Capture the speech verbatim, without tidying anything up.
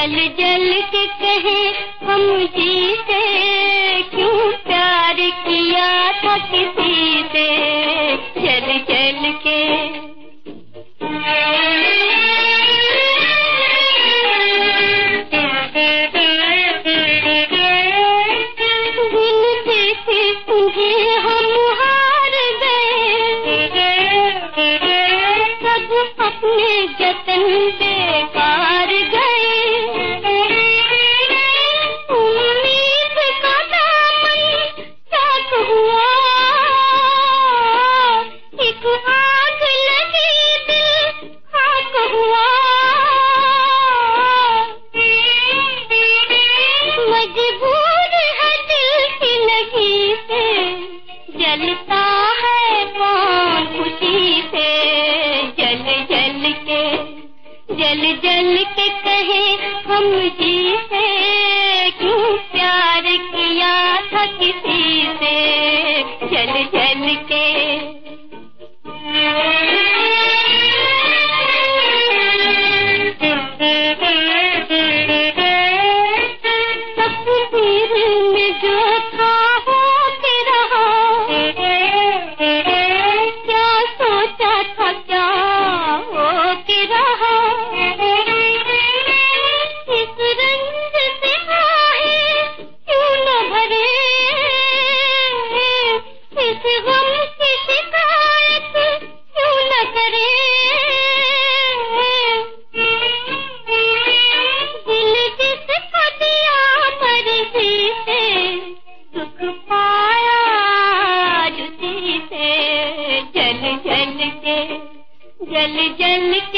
जल जल के कहे हम जी से, क्यों प्यार किया था किसी से, जल जल के। गिनती थी तुझे हम हार गए, सब अपने जतन बेकार गए। उम्मीद का दामन साथ हुआ, एक आग लगी दिल खाक हुआ। मजबूर है दिल की लगी से, जलता है कौन खुशी से, जल जल के। जल जल के कहे हम जी से, क्यों प्यार किया था किसी से, जल जल के। तस्वीर में जो था हो के रहा, क्या सोचा था क्या हो के रहा। इस रंग से आए क्यों न भरे, इस गम की शिकायत क्यों न करे। दिल जिसको दिया मर्जी से, सुख पाया उसी से, जल जल के। जल जल